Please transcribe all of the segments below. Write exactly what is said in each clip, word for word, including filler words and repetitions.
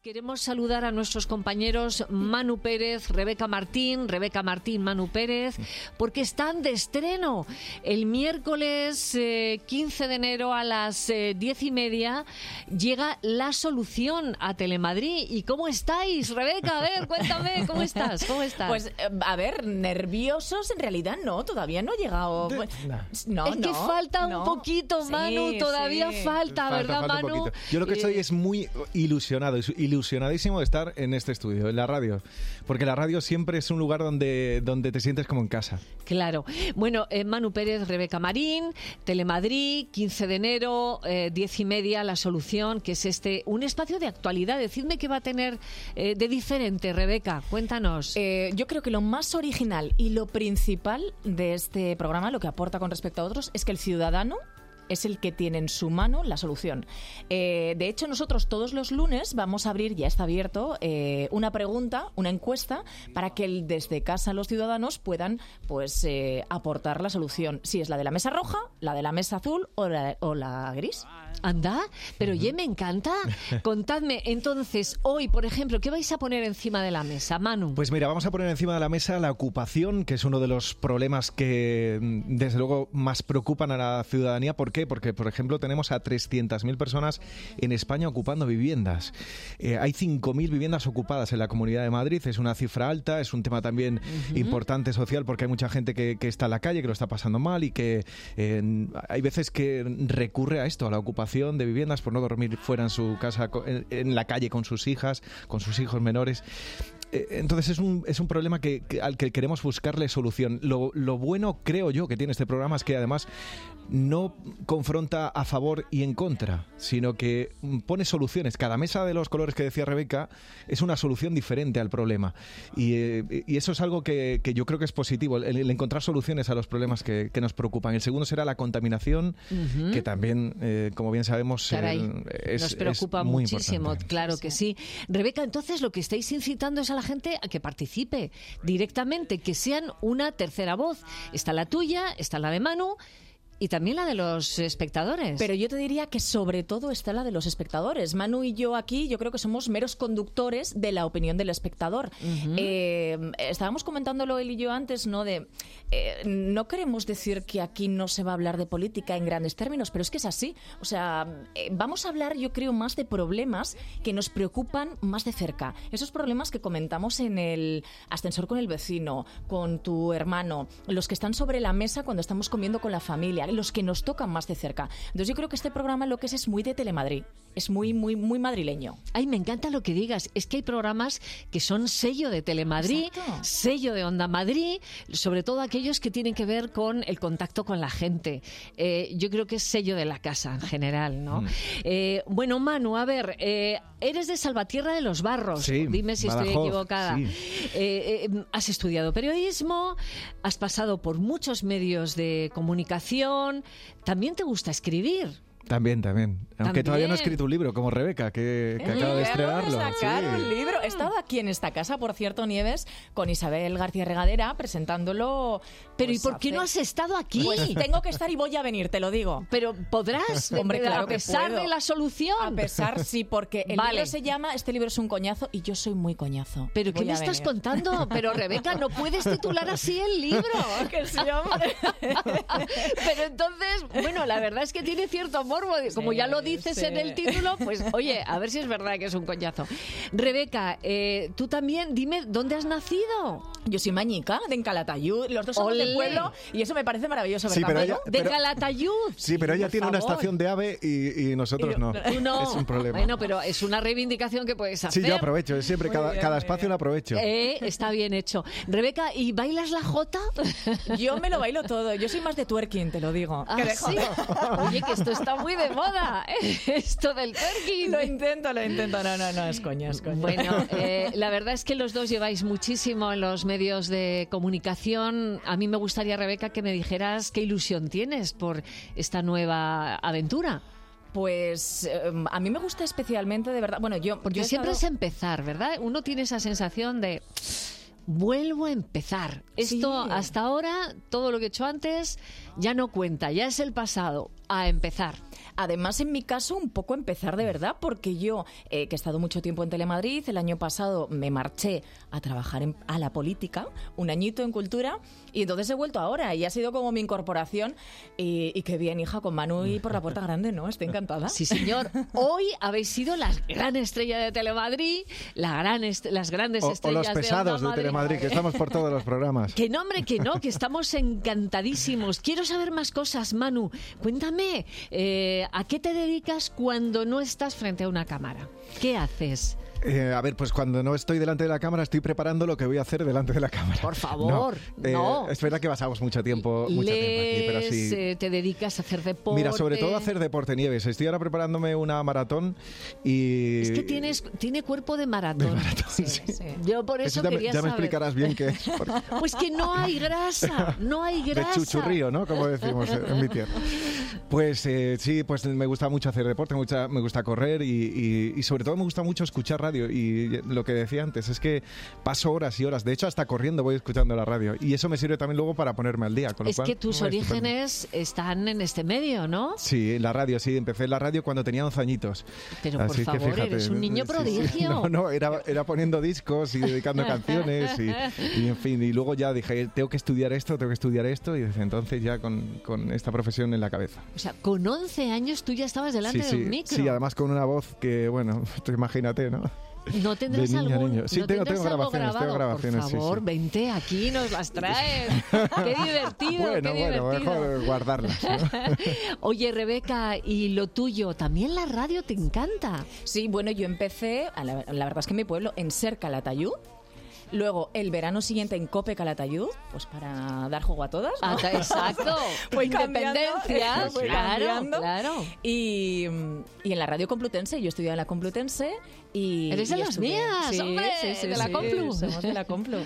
Queremos saludar a nuestros compañeros Manu Pérez, Rebeca Martín, Rebeca Martín, Manu Pérez, porque están de estreno. El miércoles eh, quince de enero a las eh, diez y media llega La Solución a Telemadrid. ¿Y cómo estáis, Rebeca? A ver, cuéntame, ¿cómo estás? ¿Cómo estás? Pues, a ver, nerviosos en realidad no, todavía no he llegado. De... No, es que no, falta no. un poquito, Manu, sí, todavía sí. falta, falta, ¿verdad, falta Manu? Yo lo que estoy Eh, es muy ilusionado, ilusionadísimo de estar en este estudio, en la radio, porque la radio siempre es un lugar donde, donde te sientes como en casa. Claro. Bueno, eh, Manu Pérez, Rebeca Marín, Telemadrid, quince de enero, eh, diez y media, La Solución, que es este un espacio de actualidad. Decidme qué va a tener eh, de diferente, Rebeca, cuéntanos. Eh, yo creo que lo más original y lo principal de este programa, lo que aporta con respecto a otros, es que el ciudadano es el que tiene en su mano la solución. Eh, de hecho, nosotros todos los lunes vamos a abrir, ya está abierto, eh, una pregunta, una encuesta, para que el, desde casa los ciudadanos puedan pues eh, aportar la solución. Si es la de la mesa roja, la de la mesa azul o la, o la gris. Anda, pero oye, me encanta. Contadme, entonces, hoy, por ejemplo, ¿qué vais a poner encima de la mesa, Manu? Pues mira, vamos a poner encima de la mesa la ocupación, que es uno de los problemas que, desde luego, más preocupan a la ciudadanía. ¿Por qué? Porque, por ejemplo, tenemos a trescientas mil personas en España ocupando viviendas. Eh, hay cinco mil viviendas ocupadas en la Comunidad de Madrid. Es una cifra alta, es un tema también uh-huh. importante social, porque hay mucha gente que, que está en la calle, que lo está pasando mal y que eh, hay veces que recurre a esto, a la ocupación de viviendas por no dormir fuera en su casa, en, en la calle con sus hijas, con sus hijos menores. Entonces es un, es un problema que, que, al que queremos buscarle solución. Lo, lo bueno, creo yo, que tiene este programa es que además no confronta a favor y en contra, sino que pone soluciones. Cada mesa de los colores que decía Rebeca es una solución diferente al problema. Y, eh, y eso es algo que, que yo creo que es positivo, el, el encontrar soluciones a los problemas que, que nos preocupan. El segundo será la contaminación, uh-huh. que también, eh, como bien sabemos, Caray, eh, es, nos preocupa es muy muchísimo. importante. Claro que sí. Rebeca, entonces lo que estáis incitando es a la gente a que participe directamente, que sean una tercera voz. Está la tuya, está la de Manu y también la de los espectadores. Pero yo te diría que sobre todo está la de los espectadores. Manu y yo aquí, yo creo que somos meros conductores de la opinión del espectador. Uh-huh. Eh, estábamos comentándolo él y yo antes, ¿no? De eh, no queremos decir que aquí no se va a hablar de política en grandes términos, pero es que es así. O sea, eh, vamos a hablar, yo creo, más de problemas que nos preocupan más de cerca. Esos problemas que comentamos en el ascensor con el vecino, con tu hermano, los que están sobre la mesa cuando estamos comiendo con la familia, los que nos tocan más de cerca. Entonces yo creo que este programa lo que es es muy de Telemadrid, es muy muy muy madrileño. Ay, me encanta lo que digas, es que hay programas que son sello de Telemadrid, Exacto. sello de Onda Madrid, sobre todo aquellos que tienen que ver con el contacto con la gente. Eh, yo creo que es sello de la casa en general, ¿no? Mm. Eh, bueno, Manu, a ver, eh, eres de Salvatierra de los Barros, sí, dime si Badajoz, estoy equivocada. Sí. Eh, eh, has estudiado periodismo, has pasado por muchos medios de comunicación. ¿También te gusta escribir? También, también. Aunque ¿También? todavía no he escrito un libro, como Rebeca, que, que acaba de estrenarlo. sacar sí. un libro. He estado aquí en esta casa, por cierto, Nieves, con Isabel García Regadera, presentándolo. Pero pues, ¿y por qué hace... no has estado aquí? Pues tengo que estar y voy a venir, te lo digo. Pero podrás, hombre, claro, a pesar que puedo. de la solución. A pesar, sí, porque el vale. libro se llama Este libro es un coñazo y yo soy muy coñazo. ¿Pero voy qué me estás venir. contando? Pero, Rebeca, no puedes titular así el libro. Que sí, hombre. Pero entonces, bueno, la verdad es que tiene cierto morbo. Como sí, ya lo dices sí. en el título, pues oye, a ver si es verdad que es un coñazo. Rebeca, eh, tú también, dime, ¿dónde has nacido? Yo soy mañica, de Calatayud. Los dos somos Olé. del pueblo y eso me parece maravilloso, Sí, ¿verdad? pero Manu? ella- De Pero- Calatayud. Sí, pero ella Por tiene una favor. estación de AVE y, y nosotros Y- no. Tú no. Es un problema. Bueno, pero es una reivindicación que puedes hacer. Sí, yo aprovecho. Siempre, Muy cada, bien, cada muy espacio bien. lo aprovecho. Eh, está bien hecho. Rebeca, ¿y bailas la jota? Yo me lo bailo todo. Yo soy más de twerking, te lo digo. Ah, Que de ¿sí? Oye, que esto está muy de moda, ¿eh? Esto del twerking. Lo intento, lo intento. No, no, no, es coña, es coña. Bueno, eh, la verdad es que los dos lleváis muchísimo en los medios de comunicación. A mí me gustaría, Rebeca, que me dijeras qué ilusión tienes por esta nueva aventura. Pues eh, a mí me gusta especialmente, de verdad. Bueno, yo... Porque yo he siempre estado- es empezar, ¿verdad? Uno tiene esa sensación de... Vuelvo a empezar. Esto, Sí. hasta ahora, todo lo que he hecho antes, ya no cuenta, ya es el pasado, a empezar. Además, en mi caso, un poco empezar de verdad, porque yo, eh, que he estado mucho tiempo en Telemadrid, el año pasado me marché a trabajar en, a la política, un añito en cultura, y entonces he vuelto ahora, y ha sido como mi incorporación, y, y qué bien, hija, con Manu y por la puerta grande, ¿no? Estoy encantada. Sí, señor. Hoy habéis sido la gran estrella de Telemadrid, la gran est- las grandes o, estrellas o los pesados de, de Telemadrid, que estamos por todos los programas. Que no, hombre, que no, que estamos encantadísimos. Quiero saber más cosas, Manu. Cuéntame, eh, ¿a qué te dedicas cuando no estás frente a una cámara? ¿Qué haces? Eh, a ver, pues cuando no estoy delante de la cámara estoy preparando lo que voy a hacer delante de la cámara. Por favor, no. Eh, no. Es verdad que pasamos mucho tiempo, mucho Lees, tiempo aquí, pero sí. eh, te dedicas a hacer deporte. Mira, sobre todo a hacer deporte, Nieves. Estoy ahora preparándome una maratón y... Es que tienes, tiene cuerpo de maratón. De maratón, Sí, sí. sí. Yo por eso, Eso ya, me- quería ya me saber. explicarás bien qué es. porque- Pues que no hay grasa, no hay grasa. De chuchurrío, ¿no? Como decimos en mi tierra. Pues eh, sí, pues me gusta mucho hacer deporte, me gusta, me gusta correr y, y, y sobre todo me gusta mucho escuchar radio. Y lo que decía antes es que paso horas y horas. De hecho, hasta corriendo voy escuchando la radio. Y eso me sirve también luego para ponerme al día. Con lo Es cual, que tus muy estupendo. orígenes están en este medio, ¿no? Sí, la radio, sí. Empecé en la radio cuando tenía once añitos. Pero por Así que favor, fíjate, eres un niño sí, sí. prodigio. No, no, era, era poniendo discos y dedicando canciones y, y, en fin. Y luego ya dije, tengo que estudiar esto, tengo que estudiar esto. Y desde entonces ya con, con esta profesión en la cabeza. O sea, con once años tú ya estabas delante Sí, de sí, un micro. sí, además con una voz que, bueno, tú imagínate, ¿no? ¿No tendrás de niño a algún, niño. Sí, ¿no tengo- tendrás tengo algo grabaciones, tengo grabado? grabaciones, Por sí, favor, sí. vente aquí, nos las traes. ¡Qué divertido, Bueno, qué bueno, divertido! mejor guardarlas, ¿no? Oye, Rebeca, ¿y lo tuyo? ¿También la radio te encanta? Sí, bueno, yo empecé, a la, la verdad es que en mi pueblo, en Ser Calatayud. Luego, el verano siguiente en Cope Calatayud, pues para dar juego a todas, ¿no? Ah, exacto. Fui cambiando, Independencia, fui claro, cambiando. claro. Y, y en la radio Complutense, yo estudiaba en la Complutense y... Eres de y las estuve- mías, sí, hombre, sí, sí, de la sí, Complu. somos de la Complu.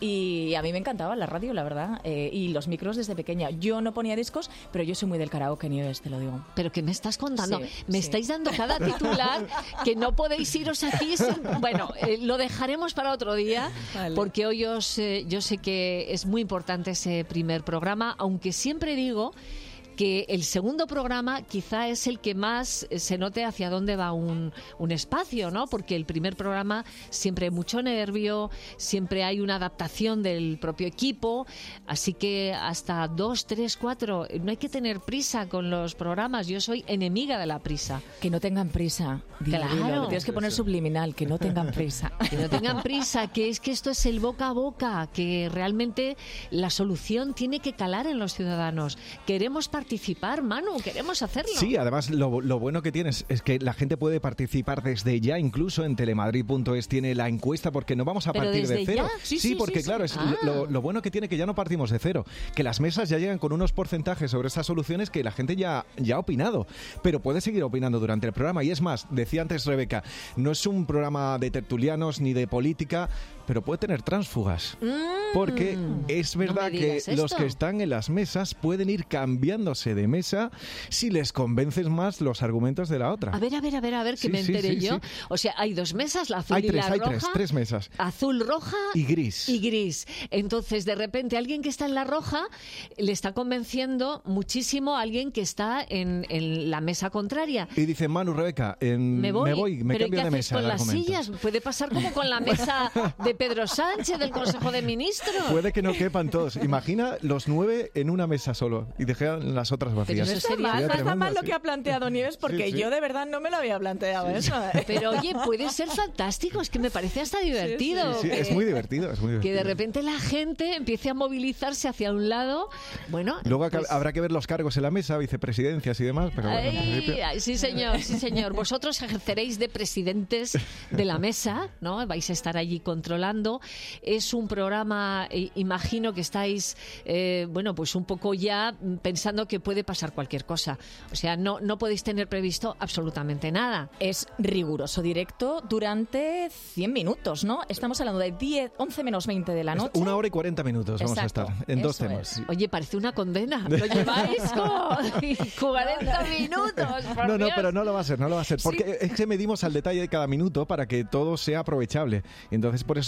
Y a mí me encantaba la radio, la verdad, eh, y los micros desde pequeña. Yo no ponía discos, pero yo soy muy del karaoke, Nieves, te lo digo. ¿Pero qué me estás contando? Sí, me sí. estáis dando cada titular que no podéis iros aquí sin... Bueno, eh, lo dejaremos para otro día, Vale. porque hoy os, eh, yo sé que es muy importante ese primer programa, aunque siempre digo que el segundo programa quizá es el que más eh, se note hacia dónde va un, un espacio, ¿no? Porque el primer programa siempre hay mucho nervio, siempre hay una adaptación del propio equipo, así que hasta dos, tres, cuatro, no hay que tener prisa con los programas. Yo soy enemiga de la prisa. Que no tengan prisa. Dilo, Claro. dilo, lo tienes que poner subliminal, que no tengan prisa. Que no tengan prisa, que es que esto es el boca a boca, que realmente la solución tiene que calar en los ciudadanos. Queremos participar, Manu, queremos hacerlo. Sí, además lo, lo bueno que tienes es que la gente puede participar desde ya, incluso en telemadrid punto es tiene la encuesta, porque no vamos a ¿Pero partir de desde cero. ya? Sí, Sí, sí, porque sí, sí. claro, es Ah. lo, lo bueno que tiene que ya no partimos de cero, que las mesas ya llegan con unos porcentajes sobre esas soluciones que la gente ya, ya ha opinado, pero puede seguir opinando durante el programa. Y es más, decía antes Rebeca, no es un programa de tertulianos ni de política, pero puede tener tránsfugas. Porque es verdad me que digas los esto. que están en las mesas pueden ir cambiándose de mesa si les convences más los argumentos de la otra. A ver, a ver, a ver, a ver, que Sí, me sí, enteré sí, yo. sí. O sea, hay dos mesas, la azul Hay y tres, la hay roja. tres, tres mesas. Azul, roja Y gris. y gris. Entonces, de repente, alguien que está en la roja le está convenciendo muchísimo a alguien que está en, en la mesa contraria. Y dice, Manu, Rebeca, em, Me voy, me, pero ¿y cambio qué de haces mesa. con de las argumento. sillas? Puede pasar como con la mesa de Pedro Sánchez del Consejo de Ministros. Puede que no quepan todos. Imagina los nueve en una mesa solo y dejan las otras vacías. eso No está sería- mal, no está tremendo, mal lo sí. que ha planteado Nieves, porque Sí, sí. yo de verdad no me lo había planteado eso. ¿eh? Pero oye, puede ser fantástico, es que me parece hasta divertido. Sí, que, es muy divertido, es muy divertido. que de repente la gente empiece a movilizarse hacia un lado. Bueno, Luego pues- habrá que ver los cargos en la mesa, vicepresidencias y demás, pero bueno, en Ay, principio- ay, sí, señor, sí, señor. Vosotros ejerceréis de presidentes de la mesa, ¿no? Vais a estar allí controlando. Es un programa, eh, imagino que estáis, eh, bueno, pues un poco ya pensando que puede pasar cualquier cosa. O sea, no, no podéis tener previsto absolutamente nada. Es riguroso directo durante cien minutos, ¿no? Estamos hablando de diez, once menos veinte de la noche. Una hora y cuarenta minutos vamos Exacto, a estar en dos eso temas. es. Oye, parece una condena. Lo lleváis como cuarenta minutos. por No, no, Dios. pero no lo va a ser, no lo va a ser. Porque es que medimos al detalle de cada minuto para que todo sea aprovechable. Y entonces, por eso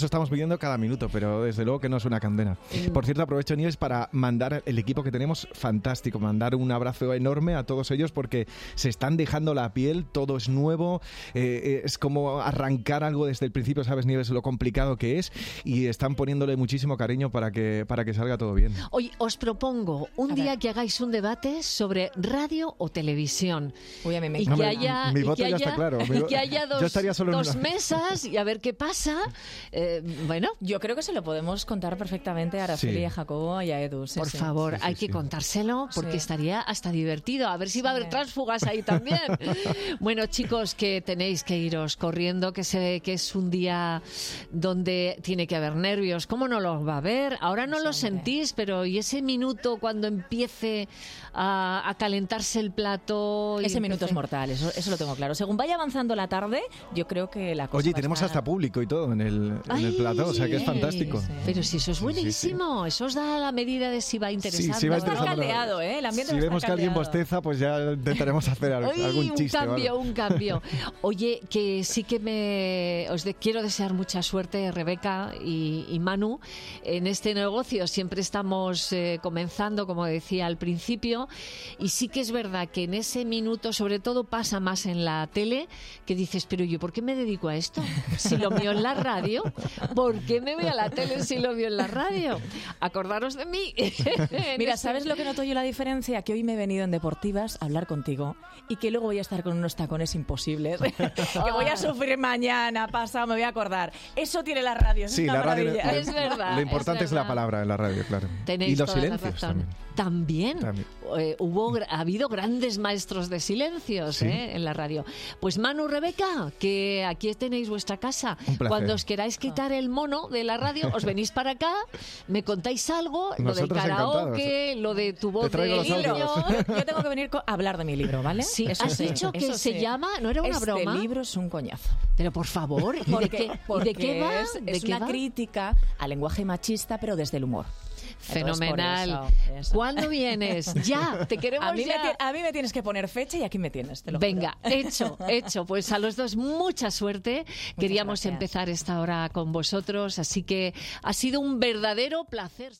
estamos pidiendo cada minuto, pero desde luego que no es una condena. Mm. Por cierto, aprovecho, Nieves, para mandar el equipo que tenemos fantástico, mandar un abrazo enorme a todos ellos porque se están dejando la piel, todo es nuevo, eh, es como arrancar algo desde el principio, ¿sabes, Nieves, lo complicado que es? Y están poniéndole muchísimo cariño para que, para que salga todo bien. Oye, os propongo un a día ver. que hagáis un debate sobre radio o televisión. Uy, a mí me y no, que me, haya, mi y voto que ya haya, está claro. Y que haya dos, yo estaría solo dos en una... mesas y a ver qué pasa. Eh, bueno. Yo creo que se lo podemos contar perfectamente a Araceli, sí. a Jacobo y a Edu. Sí, Por sí. favor, sí, sí, hay sí. que contárselo porque sí. estaría hasta divertido. A ver si va a haber sí. tránsfugas ahí también. Bueno, chicos, que tenéis que iros corriendo, que se ve que es un día donde tiene que haber nervios. ¿Cómo no los va a haber? Ahora no sí, lo sentís, pero ¿y ese minuto cuando empiece a, a calentarse el plato? Ese empiece... minuto es mortal, eso, eso lo tengo claro. Según vaya avanzando la tarde, yo creo que la cosa Oye, va tenemos a estar... hasta público y todo en el, Ay, en el plató, o sea que es fantástico. Sí. Pero si eso es buenísimo, sí, sí, sí. eso os da la medida de si va interesando. Sí, sí va a estar caldeado, ¿eh? El ambiente si va vemos que alguien bosteza, pues ya intentaremos hacer algo, Uy, algún chiste. Un cambio, ¿vale? un cambio. Oye, que sí que me os de, quiero desear mucha suerte, Rebeca y, y Manu, en este negocio. Siempre estamos eh, comenzando, como decía al principio, y sí que es verdad que en ese minuto, sobre todo pasa más en la tele, que dices, pero yo, ¿por qué me dedico a esto? Si lo mío en la radio, ¿por qué me voy a la tele si lo mío en la radio? Acordaros de mí. Mira, ¿sabes lo que noto yo la diferencia? Que hoy me he venido en Deportivas a hablar contigo y que luego voy a estar con unos tacones imposibles, que voy a sufrir mañana, pasado, me voy a acordar. Eso tiene la radio, eso sí, es una la radio, maravilla. lo, es verdad. Lo importante es, es la palabra en la radio, claro. Tenéis y los toda silencios la razón. también. También, también. Eh, hubo, ha habido grandes maestros de silencios ¿Sí? eh, en la radio. Pues Manu, Rebeca, que aquí tenéis vuestra casa. Cuando os queráis quitar el mono de la radio, os venís para acá, me contáis algo, Nosotros lo del karaoke, encantados. lo de tu voz Te traigo de los niño. Yo tengo que venir a hablar de mi libro, ¿vale? Sí, eso has sí, dicho que eso se sí. llama, ¿no era una este broma? Este libro es un coñazo. Pero por favor, ¿y de qué, ¿y de qué va? Es, ¿De es qué una va? crítica al lenguaje machista, pero desde el humor. Fenomenal. Entonces, por eso, eso. ¿Cuándo vienes? Ya, te queremos a mí, ya. Me, a mí me tienes que poner fecha y aquí me tienes, te lo Venga, juro. hecho, hecho. Pues a los dos mucha suerte. Muchas Queríamos gracias. empezar esta hora con vosotros, así que ha sido un verdadero placer.